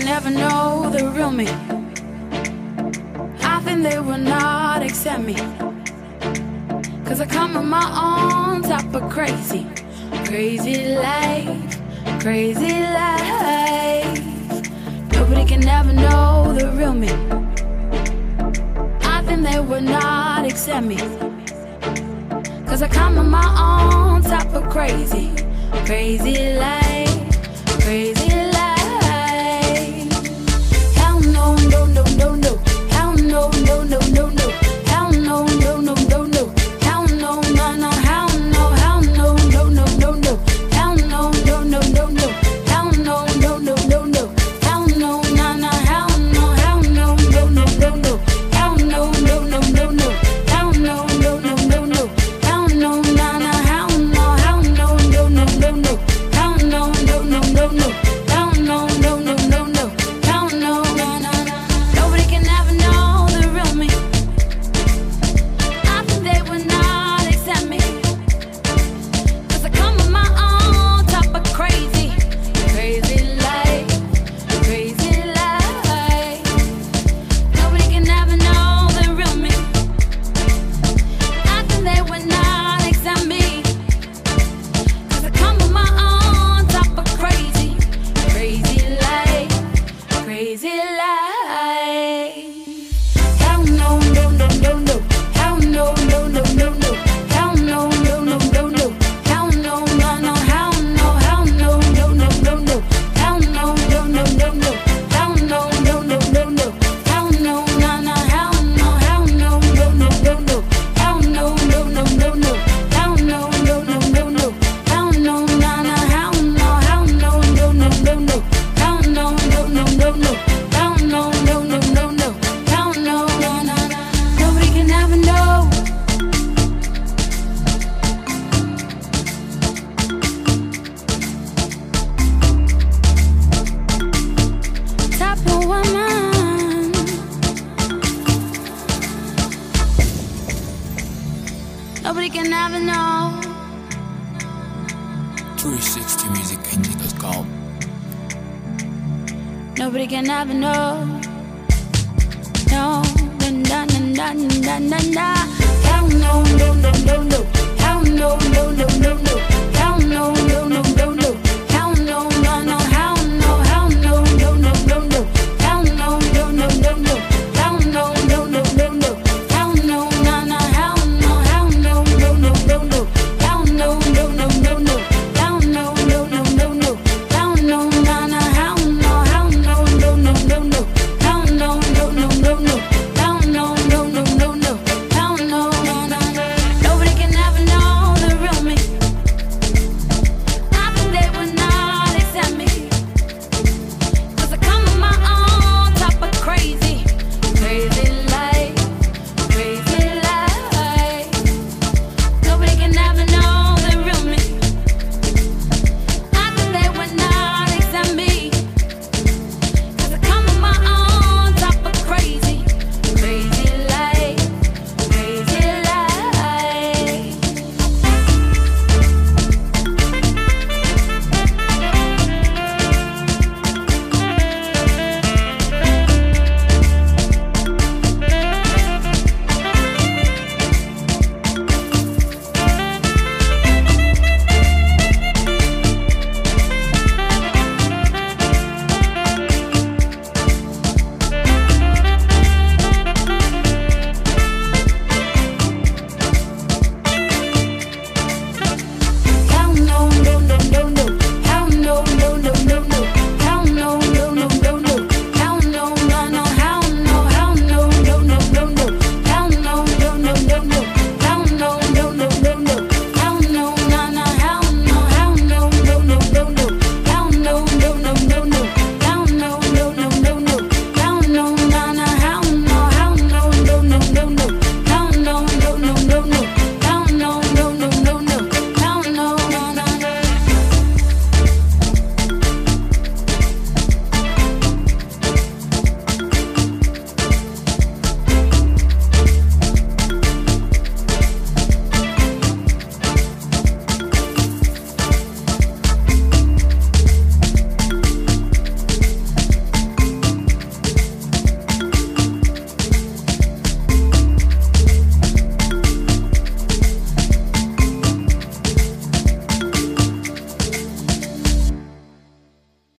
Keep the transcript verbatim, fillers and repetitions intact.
never know the real me. I think they will not accept me, cause I come on my own type of crazy. Crazy life, crazy life. Nobody can ever know the real me. I think they will not accept me, cause I come on my own type of crazy. Crazy life, crazy life. Hell no, no, no, no, no. Hell no, no, no, no, no. Hell no, no, no, no, no. Hell no, no, no. Hell no, hell no, no, no, no, no. Hell no, no, no, no, no. Hell no, no, no, no, no. Hell no, no, no. Hell no, hell no, no, no, no, no. Hell no, no, no, no, no. Hell no, no, no, no, no. Hell no, no, no. Hell no, hell no, no, no, no, no. Hell no, no, no, no, no. Hell no, no, no, no, no. Hell no, no, no, no. Nobody can ever know the real me. I think they would not accept me, cause I come with my own type of crazy. Crazy life, crazy life. Nobody can ever know the real me. I think they would not accept me, cause I come with my own type of crazy. Crazy life, crazy life. Hell no, no, no, no, no. Hell no, no, no, no, no. Hell no, no, no, no, no. Hell no, no, no. Hell no, hell no, no, no, no, no. Hell no, no, no, no, no. Hell no, no, no, no, no. Hell no, no, no. Hell no, hell no, no, no, no, no. Hell no, no, no, no, no. Hell no, no, no, no, no. Hell no, no, no. Hell no, hell no, no, no, no, no. Hell no, no, no, no, no. Hell no, no, no, no, no. Hell no, no, no, no. Nobody can ever know. Type of woman. Nobody can ever know. three sixty music indie dot com. Nobody can ever know. No, na na na na na na. Hell no, no, no, no, no. Hell no, no, no, no, no. Hell no, no, no, no, no.